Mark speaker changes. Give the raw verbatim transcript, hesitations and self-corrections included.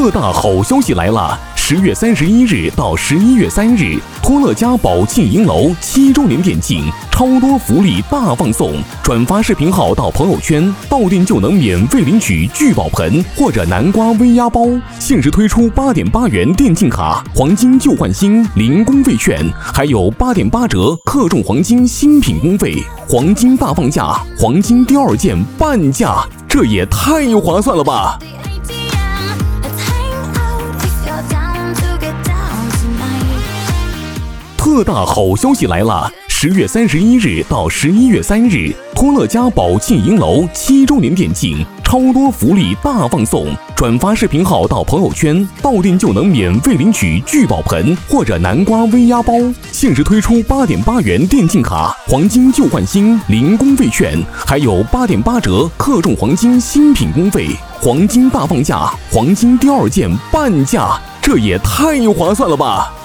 Speaker 1: 特大好消息来了！十月三十一日到十一月三日，托乐家宝庆银楼七周年店庆，超多福利大放送！转发视频号到朋友圈，到店就能免费领取聚宝盆或者南瓜微压包。限时推出八点八元电竞卡，黄金旧换新零工费券，还有八点八折克重黄金新品工费，黄金大放价，黄金第二件半价，这也太划算了吧！特大好消息来了！十月三十一日到十一月三日，托乐家宝庆银楼七周年店庆，超多福利大放送！转发视频号到朋友圈，到店就能免费领取聚宝盆或者南瓜微压包。限时推出八点八元电竞卡，黄金旧换新零工费券，还有八点八折克重黄金新品工费，黄金大放价，黄金第二件半价，这也太划算了吧！